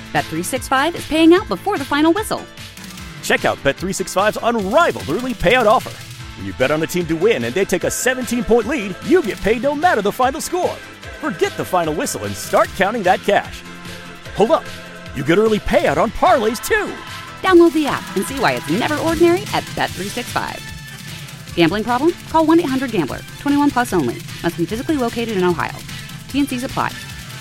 Bet365 is paying out before the final whistle. Check out Bet365's unrivaled early payout offer. When you bet on a team to win and they take a 17-point lead, you get paid no matter the final score. Forget the final whistle and start counting that cash. Hold up. You get early payout on parlays, too. Download the app and see why it's never ordinary at Bet365. Gambling problem? Call 1-800-GAMBLER. 21 plus only. Must be physically located in Ohio. T&Cs apply.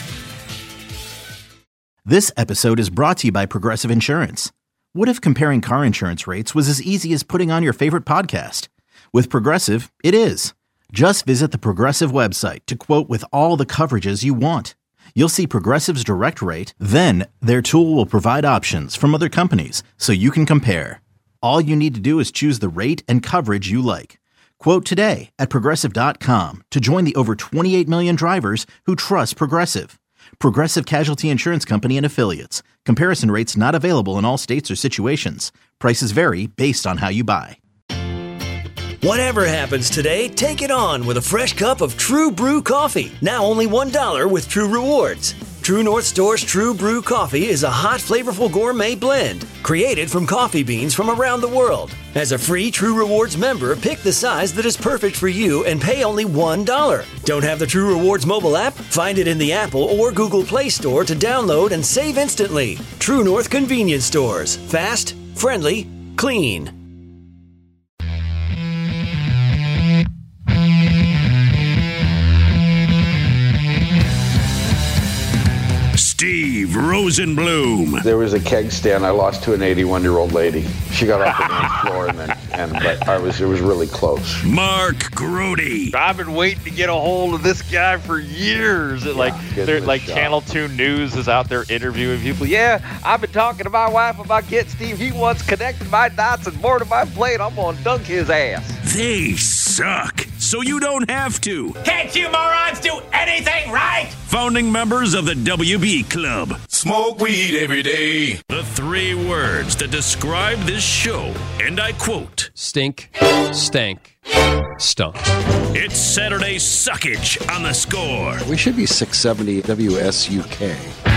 This episode is brought to you by Progressive Insurance. What if comparing car insurance rates was as easy as putting on your favorite podcast? With Progressive, it is. Just visit the Progressive website to quote with all the coverages you want. You'll see Progressive's direct rate, then their tool will provide options from other companies so you can compare. All you need to do is choose the rate and coverage you like. Quote today at Progressive.com to join the over 28 million drivers who trust Progressive. Progressive Casualty Insurance Company and Affiliates. Comparison rates not available in all states or situations. Prices vary based on how you buy. Whatever happens today, take it on with a fresh cup of True Brew coffee. Now only $1 with True Rewards. True North Store's True Brew coffee is a hot, flavorful gourmet blend created from coffee beans from around the world. As a free True Rewards member, pick the size that is perfect for you and pay only $1. Don't have the True Rewards mobile app? Find it in the Apple or Google Play Store to download and save instantly. True North Convenience Stores. Fast, friendly, clean. Steve Rosenbloom. There was a keg stand I lost to an 81-year-old lady. She got off the dance floor, but it was really close. Mark Grody. I've been waiting to get a hold of this guy for years. Channel 2 News is out there interviewing people. Yeah, I've been talking to my wife about getting Steve. He wants connected my dots and more to my plate. I'm going to dunk his ass. They suck, so you don't have to. Can't you morons do anything right? Founding members of the WB Club. Smoke weed every day. The 3 words that describe this show, and I quote: stink, stank, stunk. It's Saturday Suckage on The Score. We should be 670 WSUK.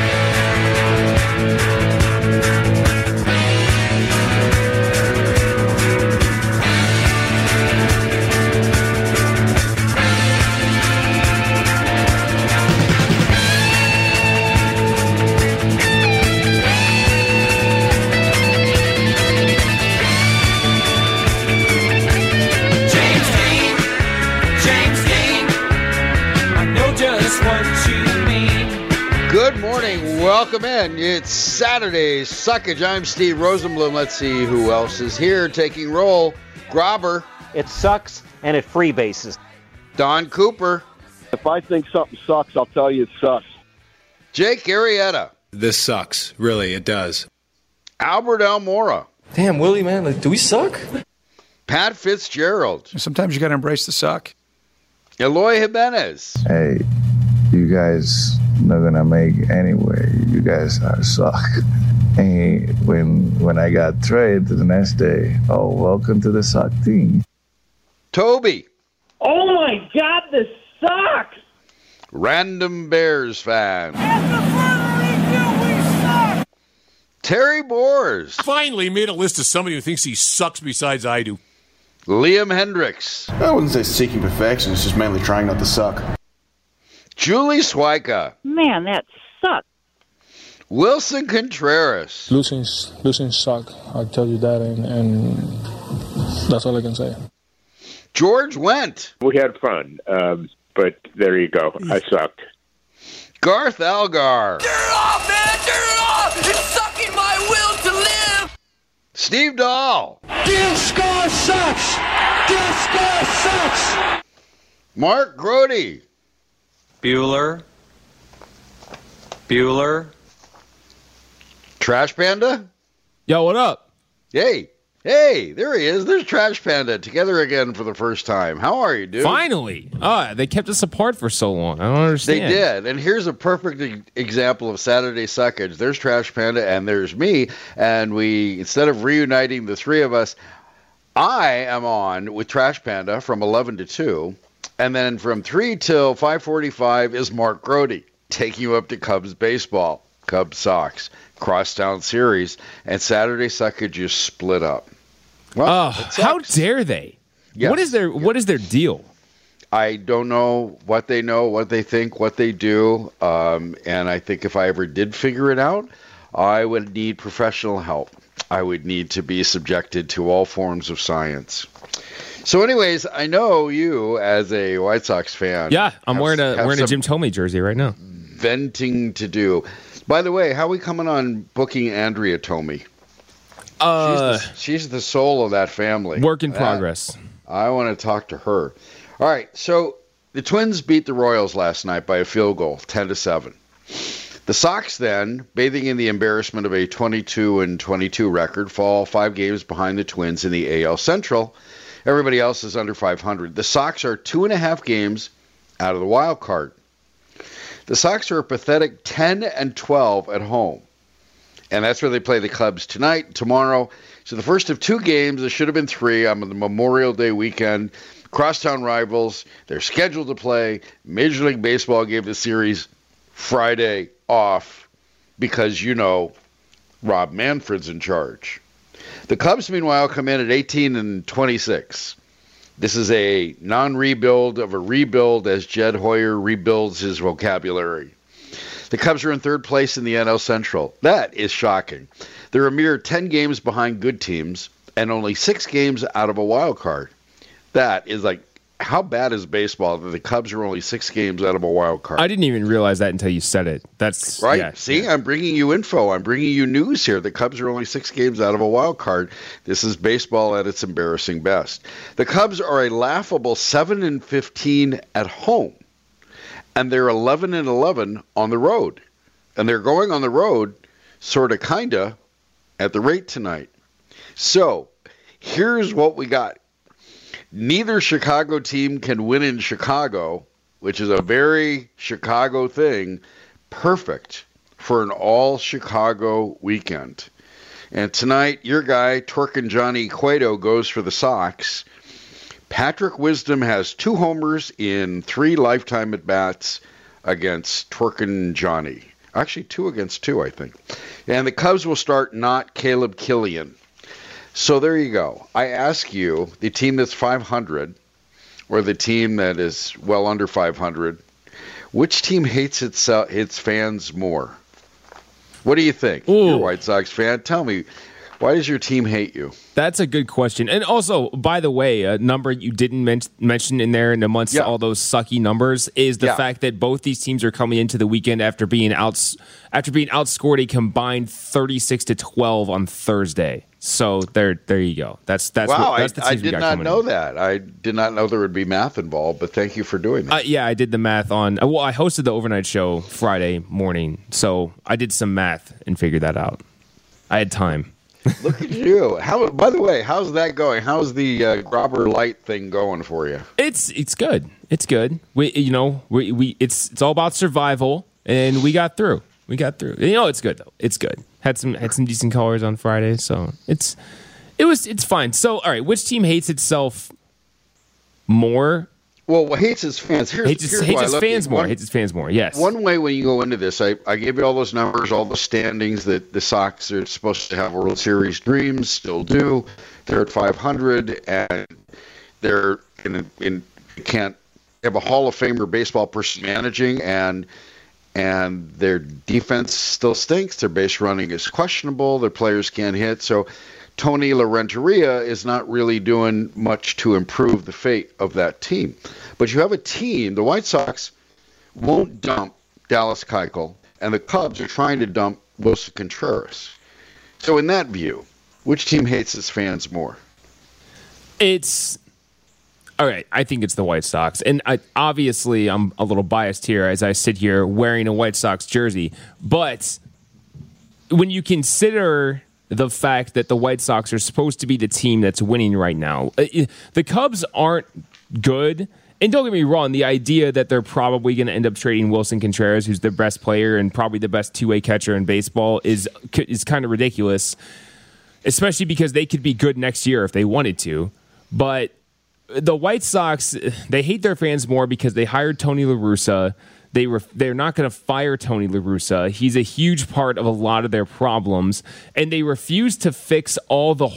Good morning. Welcome in. It's Saturday Suckage. I'm Steve Rosenbloom. Let's see who else is here taking roll. Grobber. It sucks and it freebases. Don Cooper. If I think something sucks, I'll tell you it sucks. Jake Arrieta. This sucks. Really, it does. Albert Almora. Damn, Willie, man. Do we suck? Pat Fitzgerald. Sometimes you got to embrace the suck. Eloy Jimenez. Hey, you guys not gonna make anyway. You guys are suck. And when I got traded the next day, oh, welcome to the suck team. Toby. Oh my God, this sucks. Random Bears fan. Terry Boers. Finally made a list of somebody who thinks he sucks besides I do. Liam Hendricks. I wouldn't say seeking perfection. It's just mainly trying not to suck. Julie Swyka. Man, that sucks. Wilson Contreras. Losing suck. I'll tell you that, and that's all I can say. George Wendt. We had fun, but there you go. I sucked. Garth Algar. Turn it off, man! Turn it off! It's sucking my will to live! Steve Dahl. Disco sucks! Disco sucks! Mark Grody. Bueller. Trash Panda? Yo, what up? Hey, there he is. There's Trash Panda together again for the first time. How are you, dude? Finally. They kept us apart for so long. I don't understand. They did. And here's a perfect example of Saturday Suckage. There's Trash Panda and there's me. And we, instead of reuniting the three of us, I am on with Trash Panda from 11 to 2. And then from 3 till 5:45 is Mark Grody taking you up to Cubs baseball. Cubs-Sox crosstown series, and Saturday Suckage just split up. Well, how dare they? Yes. What is their deal? I don't know, what they think, what they do, and I think if I ever did figure it out, I would need professional help. I would need to be subjected to all forms of science. So anyways, I know you, as a White Sox fan... Yeah, I'm wearing a Jim Thome jersey right now. Venting to do. By the way, how are we coming on booking Andrea Thome? She's the soul of that family. Work in progress. I want to talk to her. All right, so the Twins beat the Royals last night by a field goal, 10-7. The Sox then, bathing in the embarrassment of a 22-22 record, fall 5 games behind the Twins in the AL Central. Everybody else is under 500. The Sox are 2.5 games out of the wild card. The Sox are a pathetic 10-12 at home. And that's where they play the Cubs tonight, tomorrow. So the first of 2 games, there should have been 3 on the Memorial Day weekend. Crosstown rivals, they're scheduled to play. Major League Baseball gave the series Friday off because, Rob Manfred's in charge. The Cubs, meanwhile, come in at 18-26. This is a non-rebuild of a rebuild as Jed Hoyer rebuilds his vocabulary. The Cubs are in 3rd place in the NL Central. That is shocking. They're a mere 10 games behind good teams and only 6 games out of a wild card. That is how bad is baseball that the Cubs are only 6 games out of a wild card? I didn't even realize that until you said it. That's right. Yeah, See, I'm bringing you info. I'm bringing you news here. The Cubs are only 6 games out of a wild card. This is baseball at its embarrassing best. The Cubs are a laughable 7-15 at home, and they're 11-11 on the road. And they're going on the road, sort of, kinda, at the rate tonight. So, here's what we got. Neither Chicago team can win in Chicago, which is a very Chicago thing, perfect for an all-Chicago weekend. And tonight, your guy, Twerkin' Johnny Cueto, goes for the Sox. Patrick Wisdom has 2 homers in 3 lifetime at-bats against Twerkin' Johnny. Actually, 2 against 2, I think. And the Cubs will start not Caleb Killian. So there you go. I ask you, the team that's 500 or the team that is well under 500, which team hates its fans more? What do you think? Ooh. You're a White Sox fan. Tell me, why does your team hate you? That's a good question. And also, by the way, a number you didn't mention in there and amongst all those sucky numbers is the fact that both these teams are coming into the weekend after being outscored a combined 36-12 on Thursday. So there you go. That's wow. That's the I did not know that. I did not know there would be math involved, but thank you for doing that. Yeah, I did the math on. Well, I hosted the overnight show Friday morning, so I did some math and figured that out. I had time. Look at you. By the way, how's that going? How's the Grobber Light thing going for you? It's good. It's good. It's all about survival, and we got through. It's good though. It's good. Had some decent colors on Friday, so it's fine. So, all right, which team hates itself more? Well, hates its fans. Hates its fans more. Yes. One way when you go into this, I gave you all those numbers, all the standings that the Sox are supposed to have World Series dreams, still do. They're at 500, and they're can't have a Hall of Famer baseball person managing, and their defense still stinks. Their base running is questionable. Their players can't hit. So Tony La Renteria is not really doing much to improve the fate of that team. But you have a team, the White Sox won't dump Dallas Keuchel, and the Cubs are trying to dump Wilson Contreras. So in that view, which team hates its fans more? All right, I think it's the White Sox. And obviously, I'm a little biased here as I sit here wearing a White Sox jersey. But when you consider the fact that the White Sox are supposed to be the team that's winning right now, the Cubs aren't good. And don't get me wrong, the idea that they're probably going to end up trading Wilson Contreras, who's the best player and probably the best two-way catcher in baseball, is kind of ridiculous, especially because they could be good next year if they wanted to. But the White Sox, they hate their fans more because they hired Tony La Russa They're not going to fire Tony La Russa. He's a huge part of a lot of their problems, and they refuse to fix all the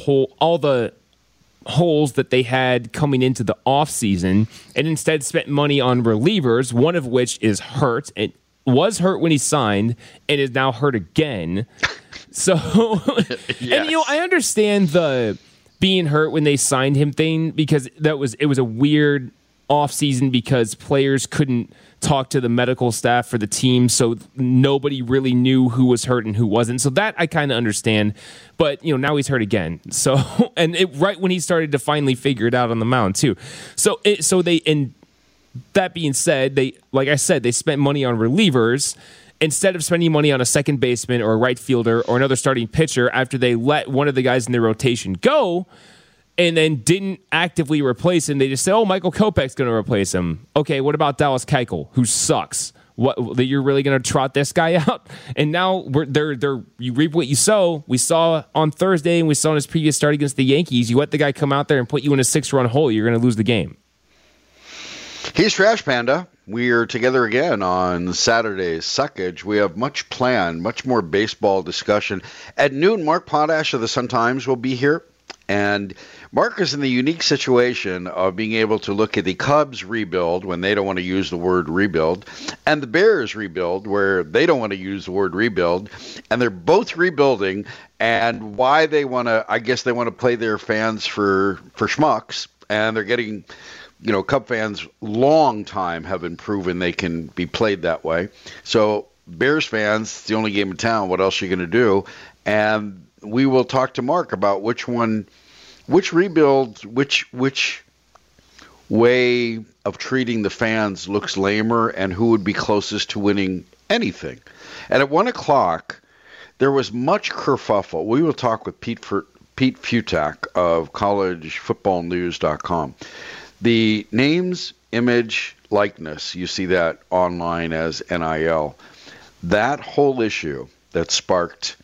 holes that they had coming into the offseason, and instead spent money on relievers, one of which is hurt. It was hurt when he signed and is now hurt again. So, yes. And I understand the being hurt when they signed him thing, because it was a weird offseason because players couldn't talk to the medical staff for the team, so nobody really knew who was hurt and who wasn't. So that I kind of understand, but now he's hurt again. So right when he started to finally figure it out on the mound too. So that being said, like I said, they spent money on relievers instead of spending money on a second baseman or a right fielder or another starting pitcher after they let one of the guys in their rotation go. And then didn't actively replace him. They just said, "Oh, Michael Kopech's going to replace him." Okay, what about Dallas Keuchel, who sucks? What, that you're really going to trot this guy out? And now you reap what you sow. We saw on Thursday, and we saw in his previous start against the Yankees. You let the guy come out there and put you in a 6-run hole, you're going to lose the game. He's Trash Panda. We are together again on Saturday's Suckage. We have much planned, much more baseball discussion. At noon, Mark Potash of the Sun-Times will be here. And Mark is in the unique situation of being able to look at the Cubs rebuild when they don't want to use the word rebuild, and the Bears rebuild where they don't want to use the word rebuild, and they're both rebuilding, and why they want to, I guess they want to play their fans for schmucks, and they're getting, Cub fans long time have been proven they can be played that way. So Bears fans, it's the only game in town. What else are you going to do? And we will talk to Mark about which rebuild, which way of treating the fans looks lamer, and who would be closest to winning anything. And at 1:00, there was much kerfuffle. We will talk with Pete Futak of collegefootballnews.com. The names, image, likeness, you see that online as NIL. That whole issue that sparked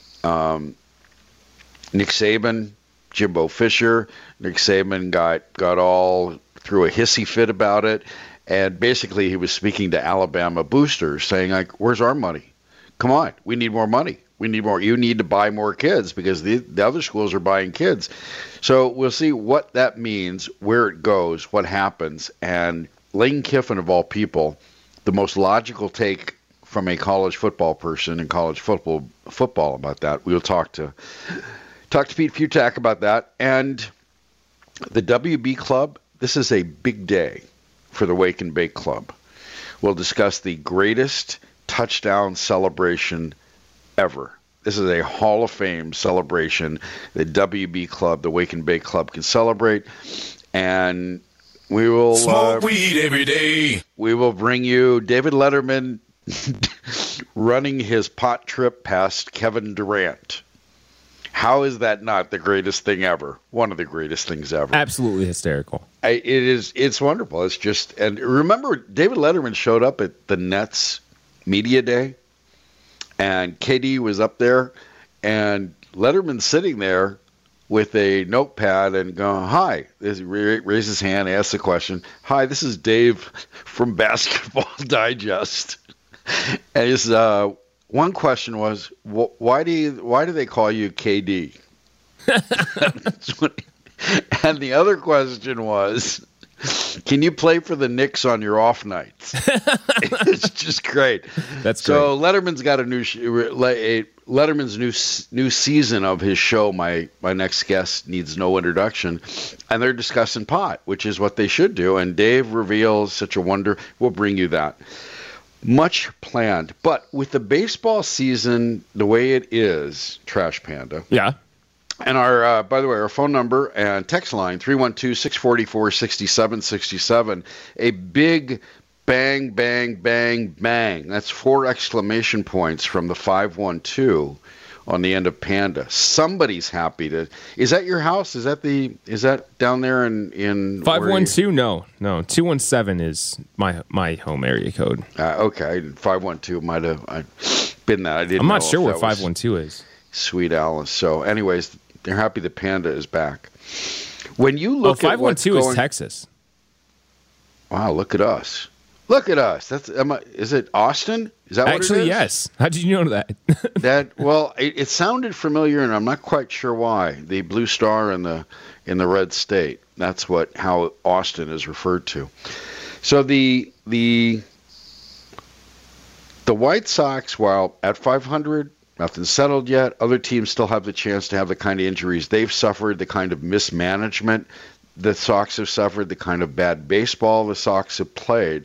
Nick Saban, Jimbo Fisher. Nick Saban got all through a hissy fit about it, and basically he was speaking to Alabama boosters, saying, like, "Where's our money? Come on, we need more money. We need more. You need to buy more kids because the other schools are buying kids." So we'll see what that means, where it goes, what happens. And Lane Kiffin, of all people, the most logical take from a college football person in college football about that. We'll talk to Pete Futak about that. And the WB Club, this is a big day for the Wake and Bake Club. We'll discuss the greatest touchdown celebration ever. This is a Hall of Fame celebration the WB Club, the Wake and Bake Club, can celebrate. And we will smoke weed every day. We will bring you David Letterman running his pot trip past Kevin Durant. How is that not the greatest thing ever? One of the greatest things ever. Absolutely hysterical. It's wonderful. It's just, and remember, David Letterman showed up at the Nets Media Day, and KD was up there, and Letterman's sitting there with a notepad and going, "Hi," raise his hand, ask the question. "Hi, this is Dave from Basketball Digest." And his one question was, why do they call you KD? And the other question was, can you play for the Knicks on your off nights? It's just great. That's great. So Letterman's got Letterman's new season of his show. My next guest needs no introduction, and they're discussing pot, which is what they should do. And Dave reveals such a wonder. We'll bring you that. Much planned, but with the baseball season the way it is, Trash Panda. Yeah. And our, by the way, our phone number and text line, 312-644-6767. A big bang, bang, bang, bang. That's 4 exclamation points from the 512 on the end of Panda. Somebody's happy to. Is that your house? Is that down there in 512? No. 217 is my home area code. Okay, 512 might have been that. I didn't. I'm not know sure where 512 is. Sweet Alice. So, anyways, they're happy the Panda is back. When you look at 512 is Texas. Wow, look at us. Look at us. Is it Austin? Is that actually, what it is? Yes. How did you know that? It sounded familiar, and I'm not quite sure why. The blue star in the red state. That's how Austin is referred to. So the White Sox, while at 500, nothing's settled yet. Other teams still have the chance to have the kind of injuries they've suffered, the kind of mismanagement the Sox have suffered, the kind of bad baseball the Sox have played.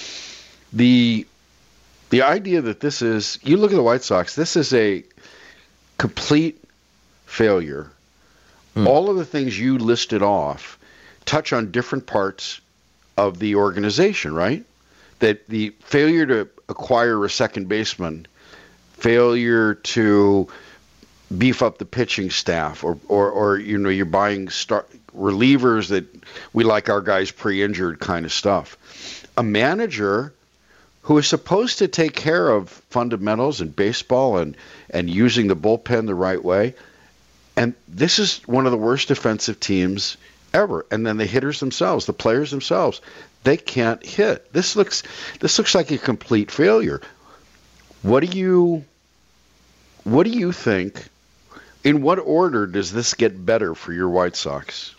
The idea that this is, you look at the White Sox, this is a complete failure. All of the things you listed off touch on different parts of the organization, right? That the failure to acquire a second baseman, failure to beef up the pitching staff, or you're buying relievers that we like our guys pre-injured kind of stuff. A manager who is supposed to take care of fundamentals in baseball and using the bullpen the right way. And this is one of the worst defensive teams ever. And then the hitters themselves, the players themselves, they can't hit. This looks like a complete failure. What do you think? In what order does this get better for your White Sox?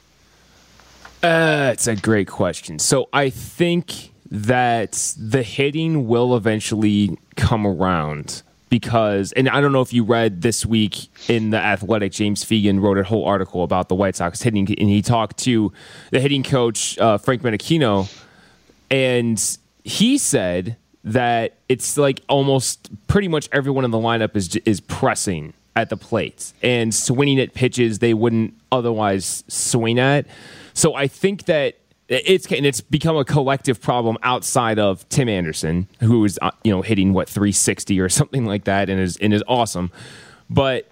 It's a great question. So I think that the hitting will eventually come around because, and I don't know if you read this week in The Athletic, James Fegan wrote a whole article about the White Sox hitting, and he talked to the hitting coach, Frank Menechino, and he said that it's like almost pretty much everyone in the lineup is pressing at the plate and swinging at pitches they wouldn't otherwise swing at. So I think that it's become a collective problem outside of Tim Anderson, who is hitting 360 or something like that, and is awesome. But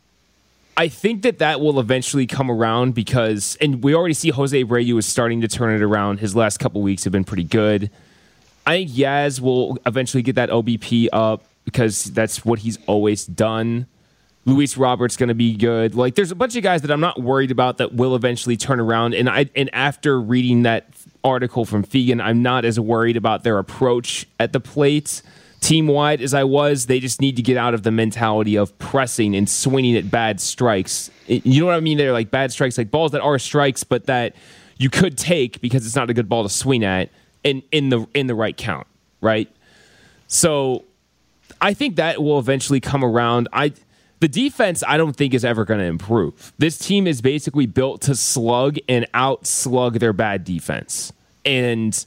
I think that will eventually come around because, and we already see Jose Abreu is starting to turn it around. His last couple weeks have been pretty good. I think Yaz will eventually get that OBP up because that's what he's always done. Luis Roberts going to be good. Like, there's a bunch of guys that I'm not worried about that will eventually turn around. And after reading that article from Fegan, I'm not as worried about their approach at the plate team-wide as I was. They just need to get out of the mentality of pressing and swinging at bad strikes. You know what I mean? They're like bad strikes, like balls that are strikes, but that you could take because it's not a good ball to swing at in the right count, right? So I think that will eventually come around. The defense, I don't think, is ever going to improve. This team is basically built to slug and out-slug their bad defense. And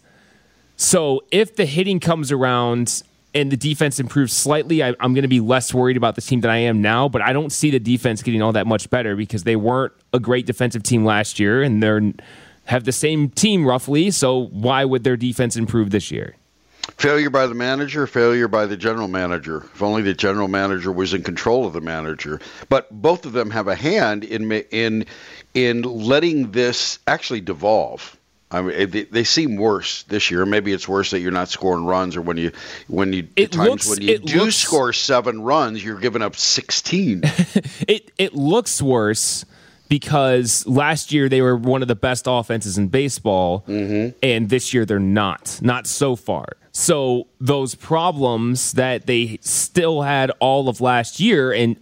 so if the hitting comes around and the defense improves slightly, I'm going to be less worried about the team than I am now, but I don't see the defense getting all that much better because they weren't a great defensive team last year, and they have the same team roughly, so why would their defense improve this year? Failure by the manager, failure by the general manager. If only the general manager was in control of the manager. But both of them have a hand in letting this actually devolve. I mean, they seem worse this year. Maybe it's worse that you're not scoring runs, or when you do score 7 runs, you're giving up 16. It looks worse because last year they were one of the best offenses in baseball, and this year they're not so far. So those problems that they still had all of last year and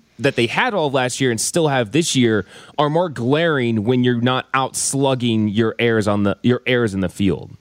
still have this year are more glaring when you're not out slugging your errors in the field.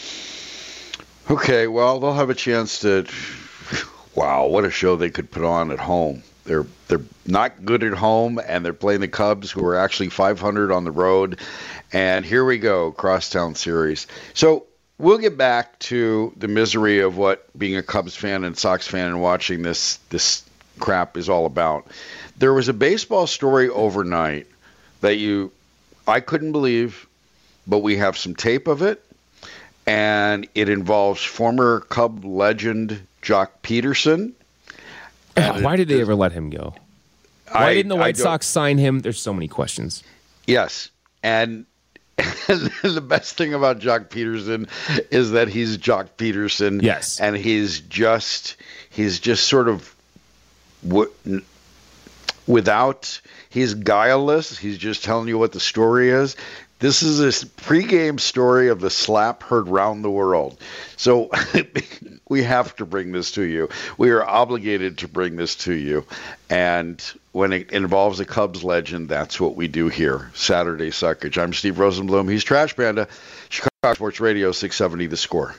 Okay, well, they'll have a chance to. Wow, what a show they could put on at home. They're not good at home, and they're playing the Cubs, who are actually 500 on the road. And here we go, crosstown series. So we'll get back to the misery of what being a Cubs fan and Sox fan and watching this crap is all about. There was a baseball story overnight that I couldn't believe, but we have some tape of it, and it involves former Cub legend Jock Peterson. Why did they ever let him go? Why didn't the White Sox sign him? There's so many questions. Yes, and the best thing about Jock Peterson is that he's Jock Peterson. Yes, and he's just sort of He's guileless. He's just telling you what the story is. This is a pregame story of the slap heard round the world. So we have to bring this to you. We are obligated to bring this to you. And when it involves a Cubs legend, that's what we do here. Saturday Suckage. I'm Steve Rosenblum. He's Trash Panda. Chicago Sports Radio 670 The Score.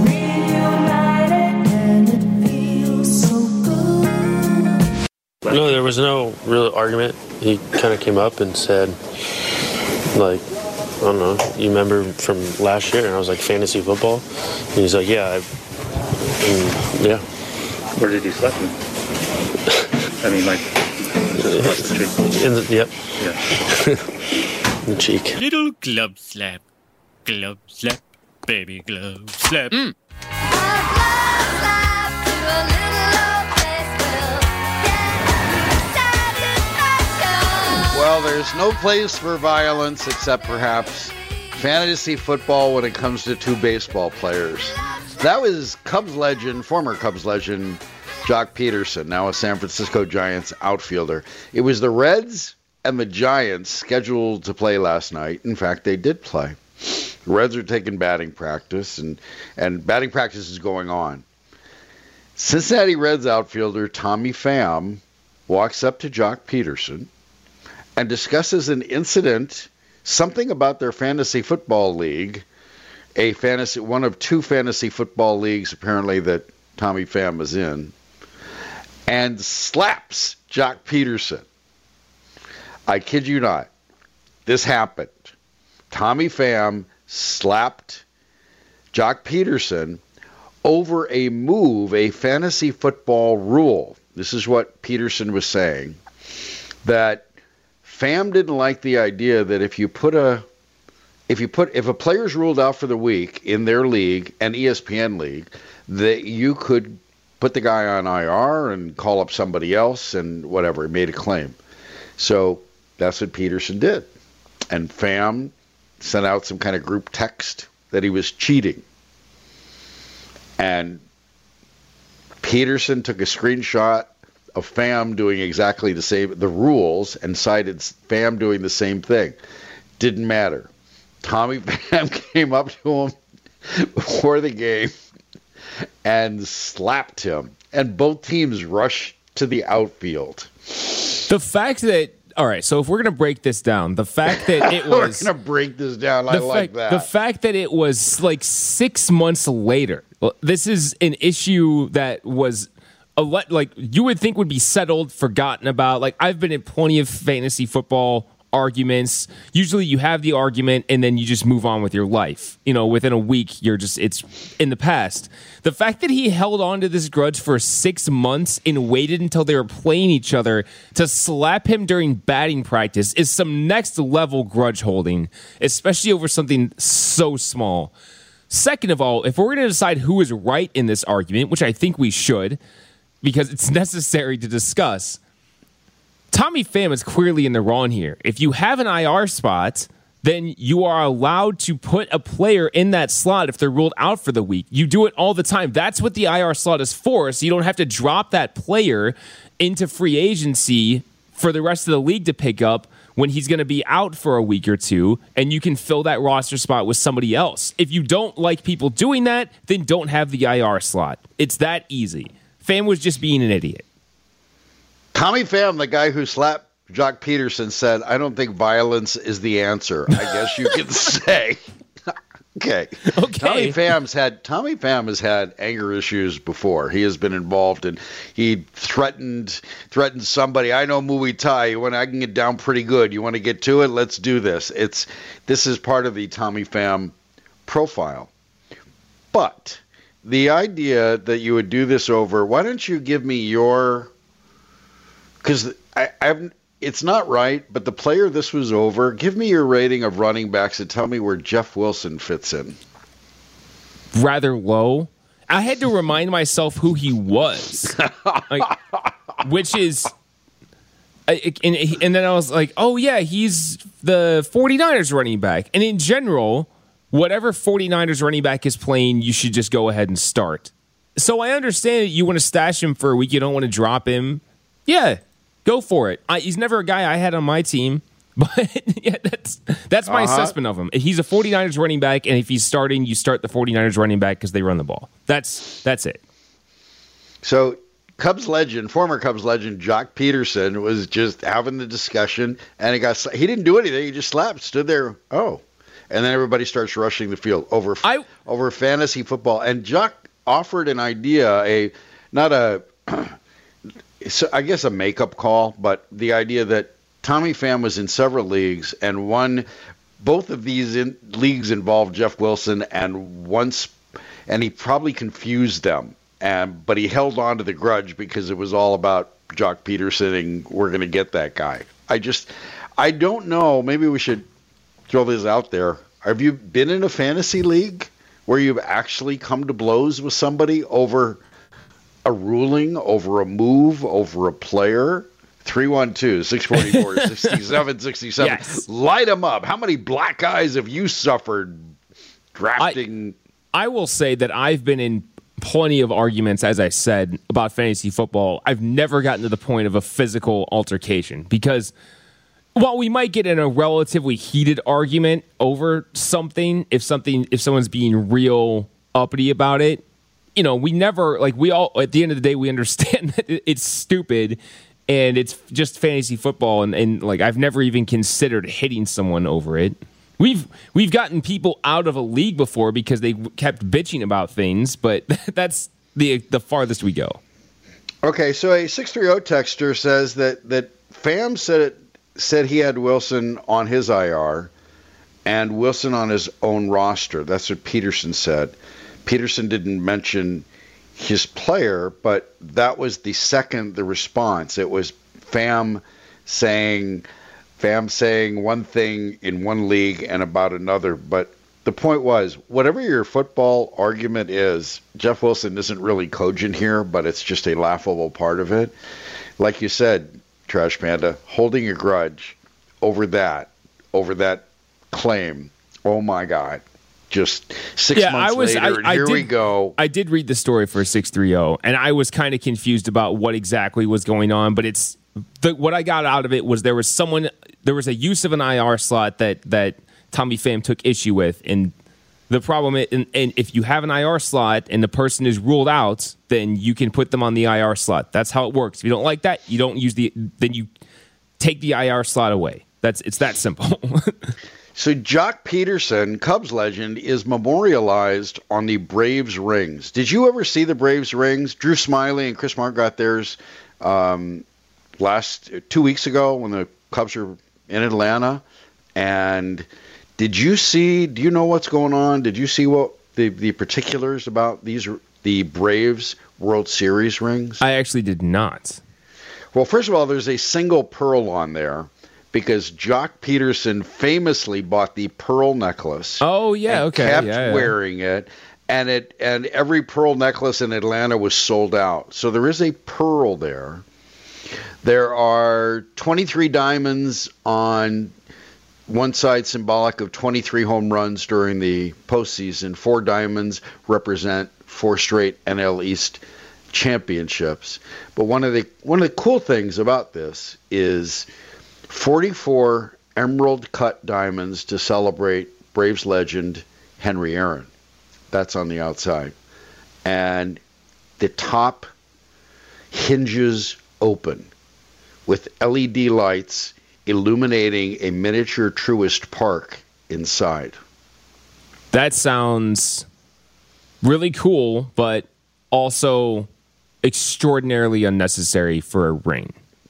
No, there was no real argument. He kind of came up and said, like, I don't know, you remember from last year? And I was like, fantasy football? And he's like, yeah. Yeah. Where did you slap him? I mean, like, across the street? Yep. Yeah. In the cheek. Little glove slap, baby glove slap. Well, there's no place for violence except perhaps fantasy football when it comes to two baseball players. That was Cubs legend, former Cubs legend, Jock Peterson, now a San Francisco Giants outfielder. It was the Reds and the Giants scheduled to play last night. In fact, they did play. The Reds are taking batting practice, and batting practice is going on. Cincinnati Reds outfielder Tommy Pham walks up to Jock Peterson and discusses an incident, something about their fantasy football league, one of two fantasy football leagues apparently that Tommy Pham is in, and slaps Jock Peterson. I kid you not. This happened. Tommy Pham slapped Jock Peterson over a move, a fantasy football rule. This is what Peterson was saying, that Pham didn't like the idea that if a player's ruled out for the week in their league, an ESPN league, that you could put the guy on IR and call up somebody else and whatever. He made a claim. So that's what Peterson did. And Pham sent out some kind of group text that he was cheating. And Peterson took a screenshot of Pham doing exactly the rules, and cited Pham doing the same thing. Didn't matter. Tommy Pham came up to him before the game and slapped him, and both teams rushed to the outfield. The fact that, all right, so if we're going to break this down, the fact that it was... We're going to break this down. I like that. The fact that it was like 6 months later. This is an issue that was... like you would think would be settled, forgotten about. Like, I've been in plenty of fantasy football arguments. Usually you have the argument and then you just move on with your life. Within a week, it's in the past. The fact that he held on to this grudge for 6 months and waited until they were playing each other to slap him during batting practice is some next level grudge holding, especially over something so small. Second of all, if we're going to decide who is right in this argument, which I think we should, because it's necessary to discuss, Tommy Pham is clearly in the wrong here. If you have an IR spot, then you are allowed to put a player in that slot if they're ruled out for the week. You do it all the time. That's what the IR slot is for, so you don't have to drop that player into free agency for the rest of the league to pick up when he's going to be out for a week or two, and you can fill that roster spot with somebody else. If you don't like people doing that, then don't have the IR slot. It's that easy. Pham was just being an idiot. Tommy Pham, the guy who slapped Jock Peterson, said, "I don't think violence is the answer." I guess you could say. Okay. Tommy Pham has had anger issues before. He has been involved and he threatened somebody. I know Muay Thai. I can get down pretty good. You want to get to it? Let's do this. This is part of the Tommy Pham profile. But the idea that you would do this over, why don't you give me your, because it's not right, but the player this was over, give me your rating of running backs and tell me where Jeff Wilson fits in. Rather low. I had to remind myself who he was, which is, and then I was like, oh yeah, he's the 49ers running back. And in general, whatever 49ers running back is playing, you should just go ahead and start. So I understand that you want to stash him for a week. You don't want to drop him. Yeah. Go for it. He's never a guy I had on my team, but yeah, that's my assessment of him. He's a 49ers running back, and if he's starting, you start the 49ers running back because they run the ball. That's it. So Cubs legend, former Cubs legend, Jock Peterson was just having the discussion, and he didn't do anything. He just stood there. Oh, and then everybody starts rushing the field over fantasy football. And Jock offered an idea, I guess a makeup call, but the idea that Tommy Pham was in several leagues, and both of these leagues involved Jeff Wilson, and he probably confused them. But he held on to the grudge because it was all about Jock Peterson and we're going to get that guy. I don't know. Maybe we should throw this out there. Have you been in a fantasy league where you've actually come to blows with somebody over a ruling, over a move, over a player? 312-644-6767. Yes. Light them up. How many black eyes have you suffered drafting? I will say that I've been in plenty of arguments, as I said, about fantasy football. I've never gotten to the point of a physical altercation because while we might get in a relatively heated argument over something, if someone's being real uppity about it, we never, we all, at the end of the day, we understand that it's stupid and it's just fantasy football. And I've never even considered hitting someone over it. We've gotten people out of a league before because they kept bitching about things, but that's the farthest we go. Okay, so a 630 texter says that Pham said he had Wilson on his IR and Wilson on his own roster. That's what Peterson said. Peterson didn't mention his player, but that was the response. It was Pham saying one thing in one league and about another. But the point was, whatever your football argument is, Jeff Wilson isn't really cogent here, but it's just a laughable part of it. Like you said, Trash Panda, holding a grudge over that claim. Oh my God. Just 6 months later, and here we go. I did read the story for 630, and I was kind of confused about what exactly was going on, but what I got out of it was there was a use of an IR slot that Tommy Pham took issue with, and the problem is, and if you have an IR slot and the person is ruled out, then you can put them on the IR slot. That's how it works. If you don't like that, you don't use then you take the IR slot away. It's that simple. So Jock Peterson, Cubs legend, is memorialized on the Braves rings. Did you ever see the Braves rings? Drew Smiley and Chris Mark got theirs 2 weeks ago when the Cubs were in Atlanta. And do you know what's going on? Did you see what the particulars about the Braves World Series rings? I actually did not. Well, first of all, there's a single pearl on there, because Jock Peterson famously bought the pearl necklace. Oh yeah, okay. Kept wearing it, and every pearl necklace in Atlanta was sold out. So there is a pearl there. There are 23 diamonds on one side, symbolic of 23 home runs during the postseason. 4 diamonds represent 4 straight NL East championships. But one of the cool things about this is 44 emerald cut diamonds to celebrate Braves legend Henry Aaron. That's on the outside. And the top hinges open with LED lights illuminating a miniature Truist Park inside. That sounds really cool, but also extraordinarily unnecessary for a ring.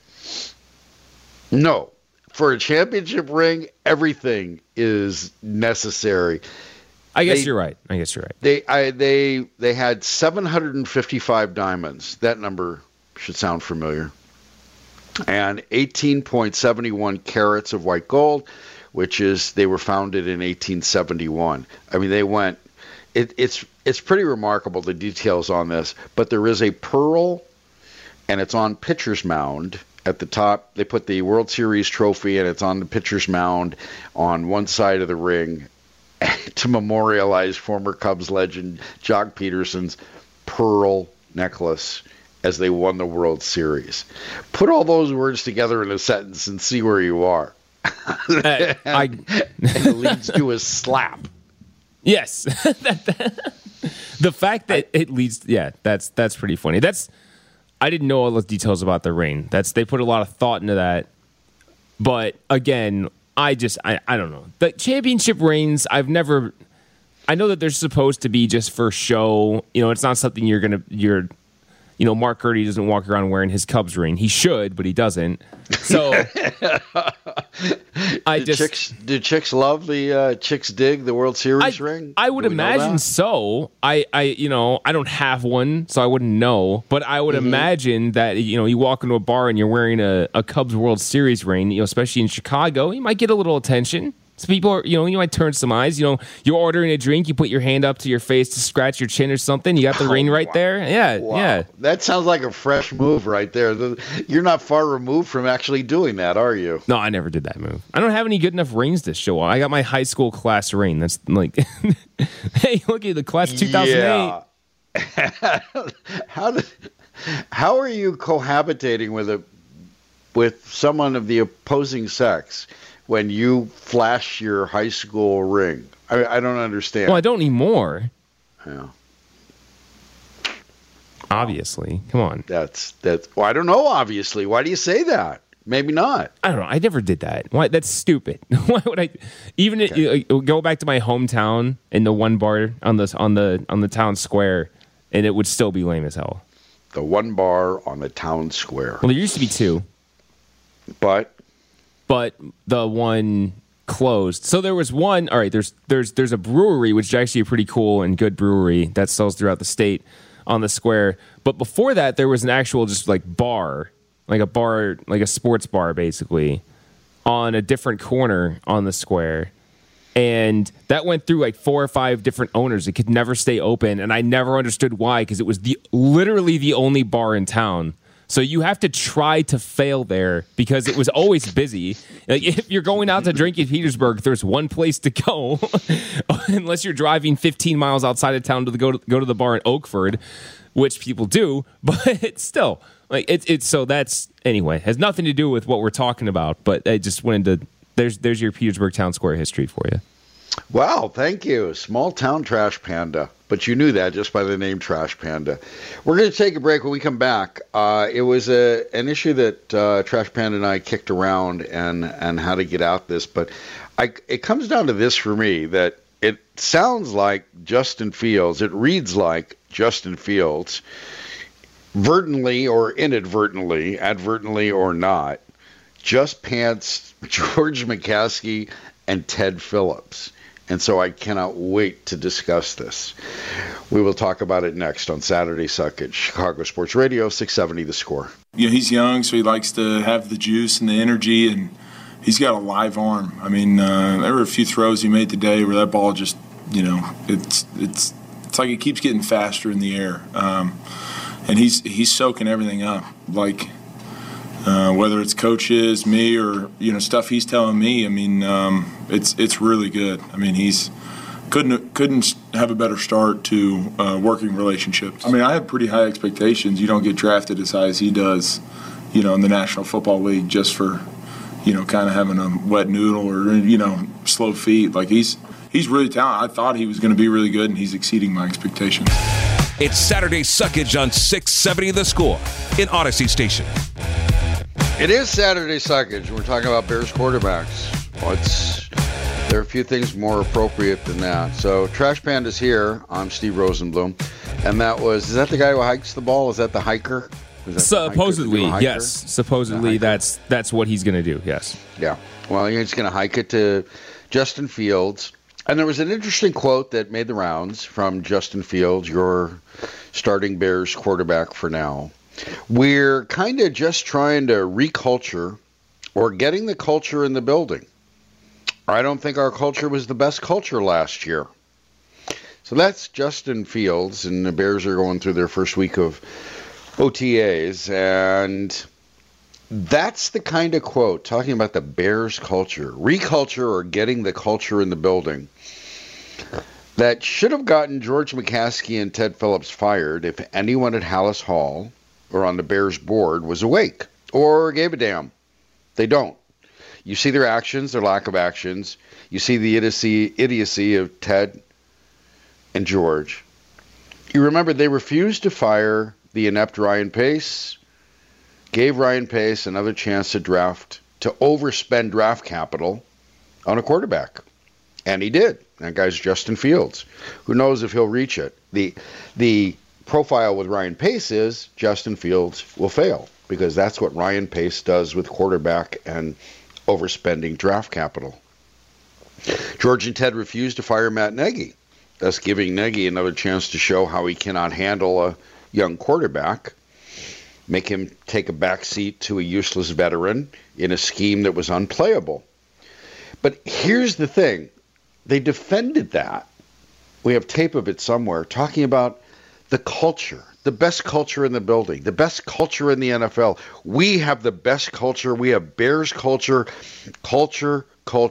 No. For a championship ring, everything is necessary. I guess you're right. They had 755 diamonds. That number should sound familiar. And 18.71 carats of white gold, which is, they were founded in 1871. I mean, they went. It's pretty remarkable, the details on this. But there is a pearl, and it's on pitcher's mound. At the top, they put the World Series trophy, and it's on the pitcher's mound on one side of the ring to memorialize former Cubs legend Jock Peterson's pearl necklace. as they won the World Series. Put all those words together in a sentence and see where you are. And it leads to a slap. Yes. The fact that it leads, that's pretty funny. I didn't know all the details about the ring. They put a lot of thought into that. But again, I don't know. The championship rings, I know that they're supposed to be just for show. It's not something Mark Gurdy doesn't walk around wearing his Cubs ring. He should, but he doesn't. So do chicks love the chicks dig the World Series ring? I would imagine so. I don't have one, so I wouldn't know. But I would imagine that you walk into a bar and you're wearing a Cubs World Series ring, especially in Chicago, you might get a little attention. So people are, you might turn some eyes. You're ordering a drink, you put your hand up to your face to scratch your chin or something. You got the ring right there. Yeah, yeah. That sounds like a fresh move right there. You're not far removed from actually doing that, are you? No, I never did that move. I don't have any good enough rings to show off. I got my high school class ring. That's like, hey, look at the class of 2008. Yeah. How are you cohabitating with someone of the opposing sex when you flash your high school ring? I don't understand. Well, I don't anymore. Yeah. Obviously. Come on. That's well, I don't know, obviously. Why do you say that? Maybe not. I don't know. I never did that. Why? That's stupid. Why would I go back to my hometown in the one bar on the town square, and it would still be lame as hell. The one bar on the town square. Well, there used to be two. But the one closed. So there was one. All right, there's a brewery, which is actually a pretty cool and good brewery that sells throughout the state on the square. But before that, there was an actual just like bar, like a sports bar, basically, on a different corner on the square. And that went through like 4 or 5 different owners. It could never stay open, and I never understood why, because it was literally the only bar in town. So you have to try to fail there because it was always busy. Like if you're going out to drink in Petersburg, there's one place to go, unless you're driving 15 miles outside of town to go to the bar in Oakford, which people do. But still, like it's so that's anyway has nothing to do with what we're talking about. But I just wanted to. There's your Petersburg Town Square history for you. Wow, thank you. Small town Trash Panda. But you knew that just by the name Trash Panda. We're going to take a break. When we come back, it was an issue that Trash Panda and I kicked around and how to get out this. But it comes down to this for me, that it sounds like Justin Fields. It reads like Justin Fields, verdantly or inadvertently, advertently or not, just pants George McCaskey and Ted Phillips. And so I cannot wait to discuss this. We will talk about it next on Saturday Suckage, Chicago Sports Radio, 670 The Score. Yeah, he's young, so he likes to have the juice and the energy, and he's got a live arm. I mean, there were a few throws he made today where that ball just, it's like it keeps getting faster in the air. And he's soaking everything up, like whether it's coaches, me, or stuff he's telling me. I mean, it's really good. I mean, he's couldn't have a better start to working relationships. I mean, I have pretty high expectations. You don't get drafted as high as he does, in the National Football League just for, kind of having a wet noodle or slow feet. Like he's really talented. I thought he was going to be really good, and he's exceeding my expectations. It's Saturday Suckage on 670 The Score in Odyssey Station. It is Saturday Suckage. We're talking about Bears quarterbacks. There are a few things more appropriate than that. So Trash Panda's here. I'm Steve Rosenblum. And is that the guy who hikes the ball? Is that the hiker? Supposedly, yes. Supposedly that's what he's going to do, yes. Yeah. Well, he's going to hike it to Justin Fields. And there was an interesting quote that made the rounds from Justin Fields, your starting Bears quarterback for now. We're kind of just trying to reculture or getting the culture in the building. I don't think our culture was the best culture last year. So that's Justin Fields, and the Bears are going through their first week of OTAs, and that's the kind of quote, talking about the Bears culture, reculture or getting the culture in the building, that should have gotten George McCaskey and Ted Phillips fired if anyone at Hallis Hall or on the Bears board was awake or gave a damn. They don't. You see their actions, their lack of actions. You see the idiocy of Ted and George. You remember they refused to fire the inept Ryan Pace, gave Ryan Pace another chance to overspend draft capital on a quarterback. And he did. That guy's Justin Fields. Who knows if he'll reach it? The profile with Ryan Pace is Justin Fields will fail, because that's what Ryan Pace does with quarterback and overspending draft capital. George and Ted refused to fire Matt Nagy, thus giving Nagy another chance to show how he cannot handle a young quarterback, make him take a back seat to a useless veteran in a scheme that was unplayable. But here's the thing. They defended that. We have tape of it somewhere, talking about the culture, the best culture in the building, the best culture in the NFL. We have the best culture. We have Bears culture, culture.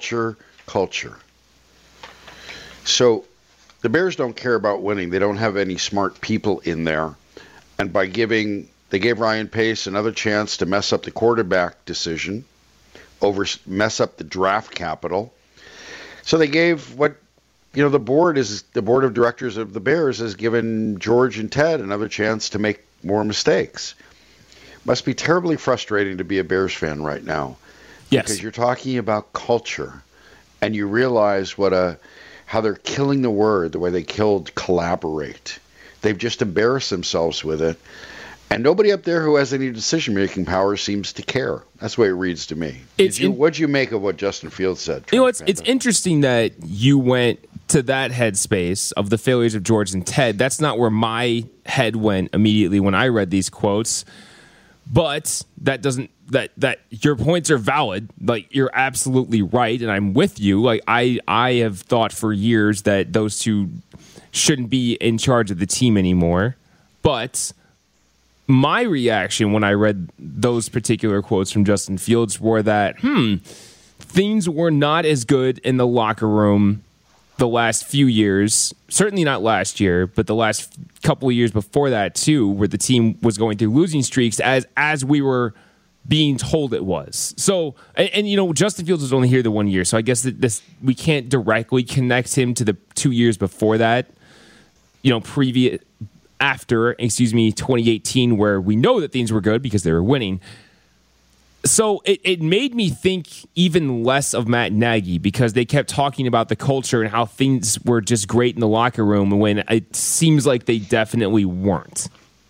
So the Bears don't care about winning. They don't have any smart people in there. And they gave Ryan Pace another chance to mess up the quarterback decision, mess up the draft capital. So they gave the board of directors of the Bears has given George and Ted another chance to make more mistakes. Must be terribly frustrating to be a Bears fan right now. Yes. Because you're talking about culture, and you realize how they're killing the word, the way they killed collaborate. They've just embarrassed themselves with it. And nobody up there who has any decision-making power seems to care. That's the way it reads to me. What'd you make of what Justin Fields said? It's interesting that you went to that headspace of the failures of George and Ted. That's not where my head went immediately when I read these quotes. But that doesn't that your points are valid. Like, you're absolutely right, and I'm with you. Like, I have thought for years that those two shouldn't be in charge of the team anymore. But my reaction when I read those particular quotes from Justin Fields were that, things were not as good in the locker room the last few years. Certainly not last year, but the last couple of years before that too, where the team was going through losing streaks as we were being told it was. So, and Justin Fields was only here the 1 year, so I guess that we can't directly connect him to the 2 years before that. After 2018, where we know that things were good because they were winning. So it made me think even less of Matt Nagy, because they kept talking about the culture and how things were just great in the locker room when it seems like they definitely weren't.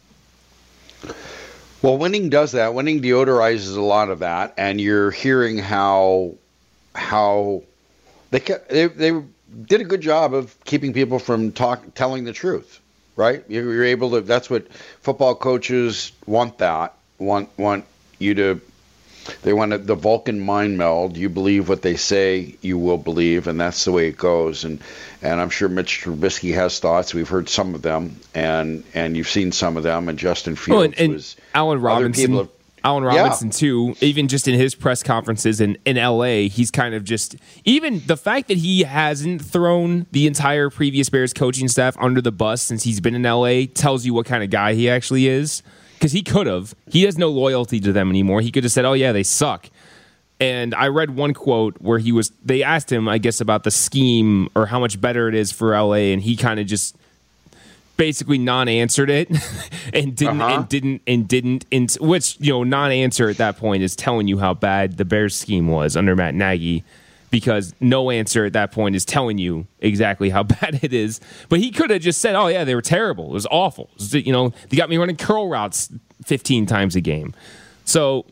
Well, winning does that. Winning deodorizes a lot of that, and you're hearing how they did a good job of keeping people from telling the truth. Right? You're able to. That's what football coaches want. Want you to. They want the Vulcan mind meld. You believe what they say, you will believe, and that's the way it goes. And I'm sure Mitch Trubisky has thoughts. We've heard some of them, and you've seen some of them. And Justin Fields and Allen Robinson. Allen Robinson, too, even just in his press conferences in L.A., he's kind of just... Even the fact that he hasn't thrown the entire previous Bears coaching staff under the bus since he's been in L.A. tells you what kind of guy he actually is. Because he could have. He has no loyalty to them anymore. He could have said, oh, yeah, they suck. And I read one quote where they asked him, I guess, about the scheme or how much better it is for L.A., and he kind of just... basically non-answered it and didn't, which, non-answer at that point is telling you how bad the Bears scheme was under Matt Nagy, because no answer at that point is telling you exactly how bad it is. But he could have just said, oh yeah, they were terrible. It was awful. They got me running curl routes 15 times a game. So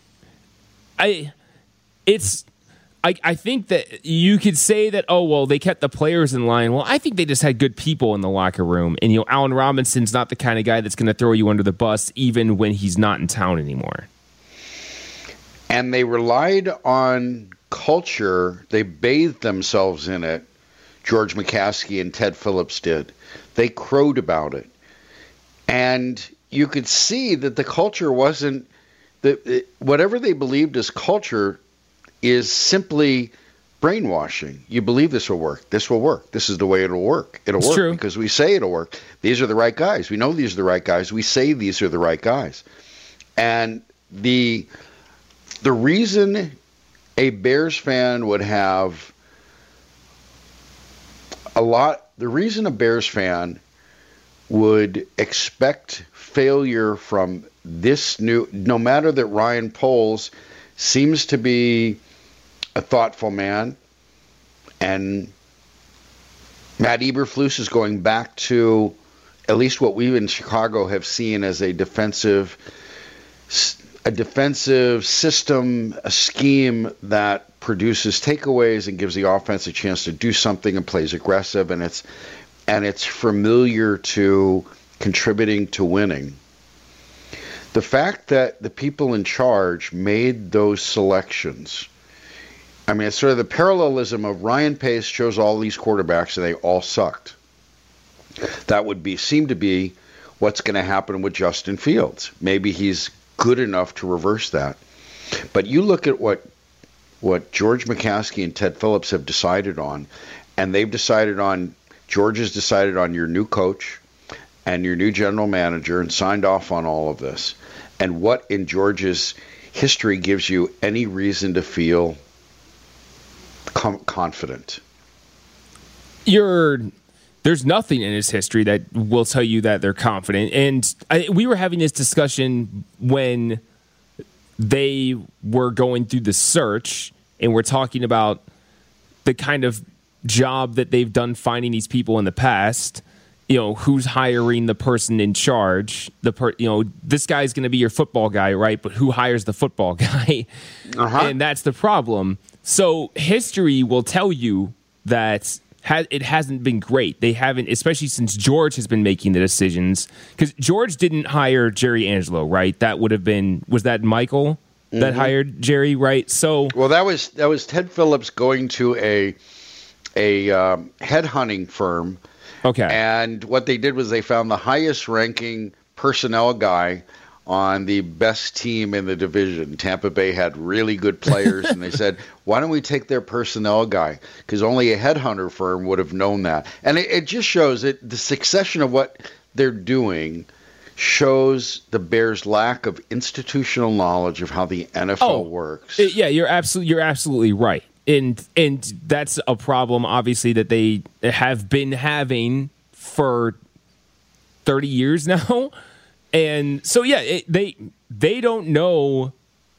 I think that you could say that, oh, well, they kept the players in line. Well, I think they just had good people in the locker room. And, Allen Robinson's not the kind of guy that's going to throw you under the bus even when he's not in town anymore. And they relied on culture. They bathed themselves in it. George McCaskey and Ted Phillips did. They crowed about it. And you could see that the culture wasn't... whatever they believed as culture is simply brainwashing. You believe this will work. This will work. This is the way it'll work. It'll work true. because we say it'll work. These are the right guys. We know these are the right guys. We say these are the right guys. And the reason a Bears fan would have the reason a Bears fan would expect failure from this no matter that Ryan Poles seems to be a thoughtful man, and Matt Eberflus is going back to at least what we in Chicago have seen as a defensive system, a scheme that produces takeaways and gives the offense a chance to do something and plays aggressive, and it's familiar to contributing to winning. The fact that the people in charge made those selections, I mean, it's sort of the parallelism of Ryan Pace chose all these quarterbacks and they all sucked. That would seem to be what's going to happen with Justin Fields. Maybe he's good enough to reverse that. But you look at what George McCaskey and Ted Phillips have decided on, and George has decided on your new coach and your new general manager and signed off on all of this. And what in George's history gives you any reason to feel confident? There's nothing in his history that will tell you that they're confident. And we were having this discussion when they were going through the search, and we're talking about the kind of job that they've done finding these people in the past. You know, who's hiring the person in charge? This guy's going to be your football guy, right? But who hires the football guy? And that's the problem. So history will tell you that it hasn't been great. They haven't, especially since George has been making the decisions. Because George didn't hire Jerry Angelo, right? That would have been, was that Michael that hired Jerry, right? So that was Ted Phillips going to a headhunting firm. Okay. And what they did was they found the highest ranking personnel guy on the best team in the division. Tampa Bay had really good players, and they said, why don't we take their personnel guy? Because only a headhunter firm would have known that. And it just shows that the succession of what they're doing shows the Bears' lack of institutional knowledge of how the NFL works. Yeah, you're absolutely right. And that's a problem, obviously, that they have been having for 30 years now. And so, yeah, they don't know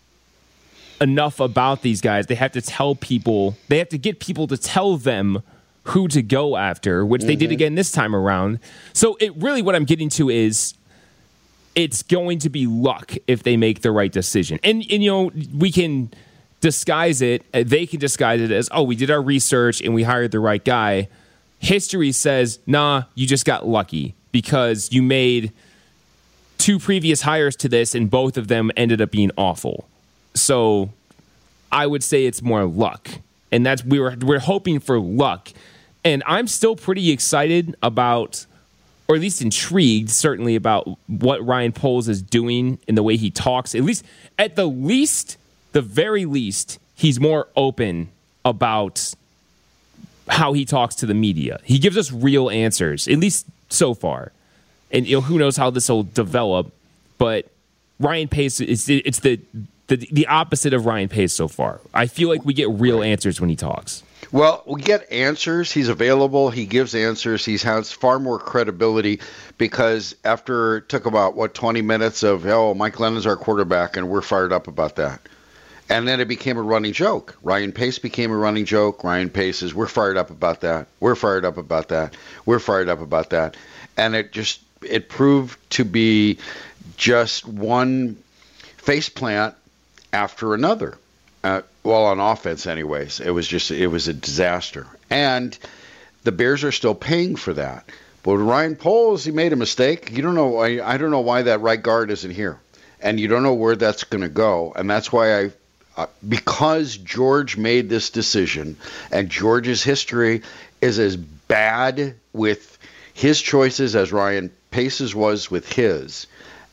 enough about these guys. They have to tell people. They have to get people to tell them who to go after, which they did again this time around. So what I'm getting to is it's going to be luck if they make the right decision. And we can disguise it. They can disguise it as, we did our research and we hired the right guy. History says, nah, you just got lucky because you made 2 previous hires to this and both of them ended up being awful. So I would say it's more luck. And that's we're hoping for luck. And I'm still pretty excited about, or at least intrigued, certainly about what Ryan Poles is doing in the way he talks. At the very least, he's more open about how he talks to the media. He gives us real answers, at least so far. And who knows how this will develop, but Ryan Pace it's the opposite of Ryan Pace so far. I feel like we get real answers when he talks. Well, we get answers. He's available. He gives answers. He has far more credibility because after it took about 20 minutes of Mike Glennon's our quarterback and we're fired up about that. And then it became a running joke. Ryan Pace became a running joke. Ryan Pace is, we're fired up about that. We're fired up about that. We're fired up about that. And it proved to be just one faceplant after another. On offense anyways. It was a disaster. And the Bears are still paying for that. But with Ryan Poles, he made a mistake. You don't know. I don't know why that right guard isn't here. And you don't know where that's going to go. And that's why because George made this decision, and George's history is as bad with his choices as Ryan Pace's was with his,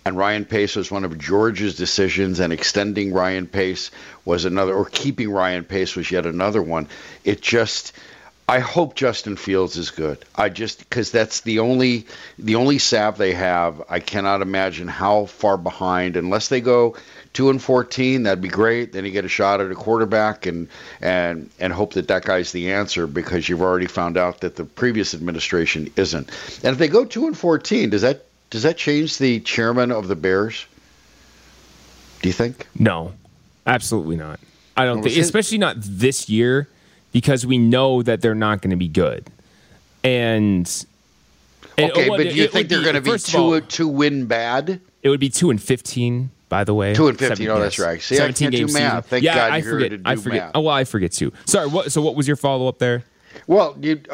and Ryan Pace was one of George's decisions, and extending Ryan Pace was another, or keeping Ryan Pace was yet another one. I hope Justin Fields is good. Because that's the only salve they have. I cannot imagine how far behind, unless they go 2-14, that'd be great. Then you get a shot at a quarterback and hope that guy's the answer, because you've already found out that the previous administration isn't. And if they go 2-14, does that change the chairman of the Bears? Do you think? No, absolutely not. I don't think, especially not this year, because we know that they're not going to be good. But do you think they're going to be two win bad? It would be 2-15. By the way, 2-15. Oh, that's right. See, I can't do math. Thank God I forget. Math. Oh, well, I forget too. Sorry. So what was your follow up there? Well,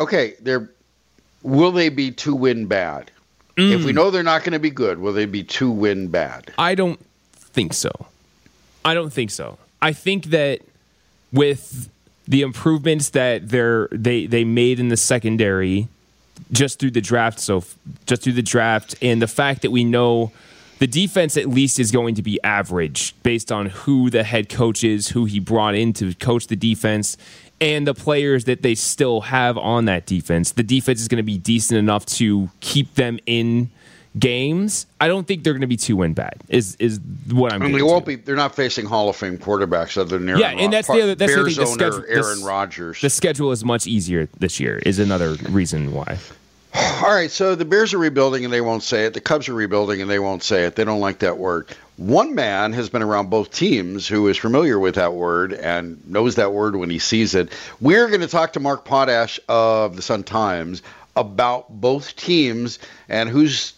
will they be 2-win bad? If we know they're not going to be good, will they be 2-win bad? I don't think so. I think that with the improvements that they made in the secondary just through the draft, and the fact that we know the defense at least is going to be average based on who the head coach is, who he brought in to coach the defense, and the players that they still have on that defense. The defense is going to be decent enough to keep them in games. I don't think they're going to be 2-win bad. Is what I'm. They won't be. They're not facing Hall of Fame quarterbacks other than Aaron. And that's the thing. The schedule, Aaron Rodgers. The schedule is much easier this year. Is another reason why. All right, so the Bears are rebuilding and they won't say it. The Cubs are rebuilding and they won't say it. They don't like that word. One man has been around both teams who is familiar with that word and knows that word when he sees it. We're going to talk to Mark Potash of the Sun-Times about both teams and who is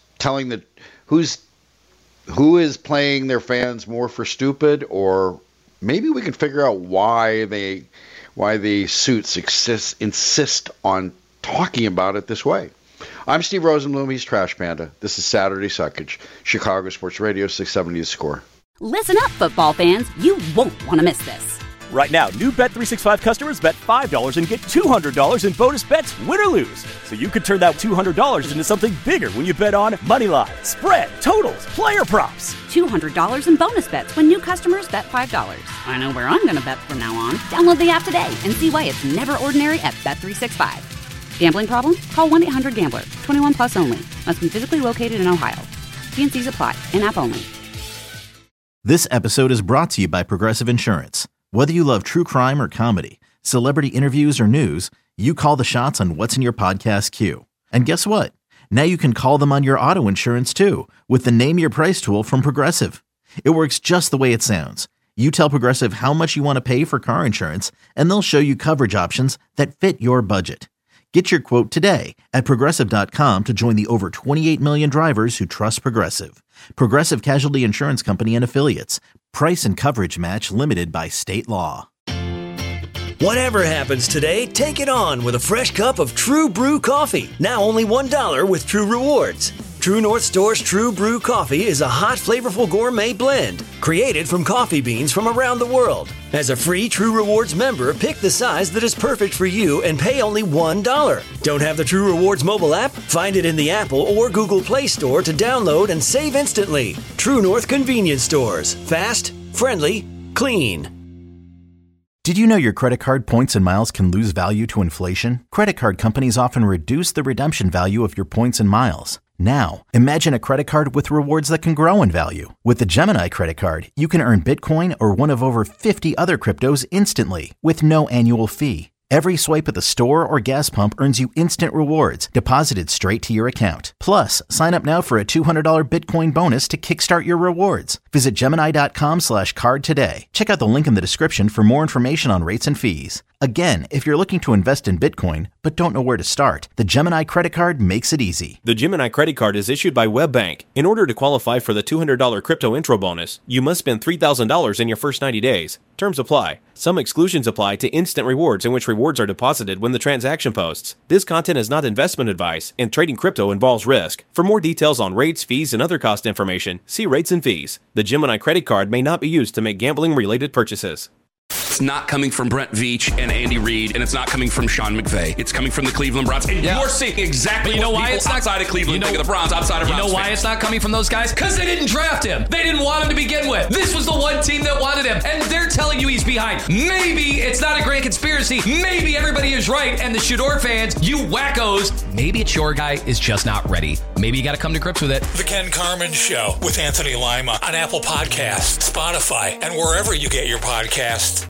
playing their fans more for stupid, or maybe we can figure out why the suits insist on talking about it this way. I'm Steve Rosenblum. He's Trash Panda. This is Saturday Suckage, Chicago Sports Radio 670 The Score. Listen up, football fans. You won't want to miss this. Right now, new Bet365 customers bet $5 and get $200 in bonus bets, win or lose. So you could turn that $200 into something bigger when you bet on moneyline, spread, totals, player props. $200 in bonus bets when new customers bet $5. I know where I'm going to bet from now on. Download the app today and see why it's never ordinary at Bet365. Gambling problem? Call 1-800-GAMBLER. 21 plus only. Must be physically located in Ohio. T&Cs apply. In-app only. This episode is brought to you by Progressive Insurance. Whether you love true crime or comedy, celebrity interviews or news, you call the shots on what's in your podcast queue. And guess what? Now you can call them on your auto insurance too with the Name Your Price tool from Progressive. It works just the way it sounds. You tell Progressive how much you want to pay for car insurance, and they'll show you coverage options that fit your budget. Get your quote today at Progressive.com to join the over 28 million drivers who trust Progressive. Progressive Casualty Insurance Company and Affiliates. Price and coverage match limited by state law. Whatever happens today, take it on with a fresh cup of True Brew coffee. Now only $1 with True Rewards. True North Store's True Brew coffee is a hot, flavorful gourmet blend created from coffee beans from around the world. As a free True Rewards member, pick the size that is perfect for you and pay only $1. Don't have the True Rewards mobile app? Find it in the Apple or Google Play Store to download and save instantly. True North Convenience Stores. Fast, friendly, clean. Did you know your credit card points and miles can lose value to inflation? Credit card companies often reduce the redemption value of your points and miles. Now, imagine a credit card with rewards that can grow in value. With the Gemini credit card, you can earn Bitcoin or one of over 50 other cryptos instantly with no annual fee. Every swipe at the store or gas pump earns you instant rewards deposited straight to your account. Plus, sign up now for a $200 Bitcoin bonus to kickstart your rewards. Visit Gemini.com/card today. Check out the link in the description for more information on rates and fees. Again, if you're looking to invest in Bitcoin but don't know where to start, the Gemini credit card makes it easy. The Gemini credit card is issued by WebBank. In order to qualify for the $200 crypto intro bonus, you must spend $3,000 in your first 90 days. Terms apply. Some exclusions apply to instant rewards, in which rewards are deposited when the transaction posts. This content is not investment advice, and trading crypto involves risk. For more details on rates, fees, and other cost information, see rates and fees. The Gemini credit card may not be used to make gambling-related purchases. it's not coming from Brent Veach and Andy Reid, and it's not coming from Sean McVay. It's coming from the Cleveland Browns. And you're seeing exactly you know what why people it's not outside of Cleveland think of the Browns, outside of Browns You know why fans. it's not coming from those guys? Because they didn't draft him. They didn't want him to begin with. This was the one team that wanted him, and they're telling you he's behind. Maybe it's not a grand conspiracy. Maybe everybody is right, and the Shador fans, you wackos, maybe it's your guy is just not ready. Maybe you got to come to grips with it. The Ken Carmen Show with Anthony Lima on Apple Podcasts, Spotify, and wherever you get your podcasts.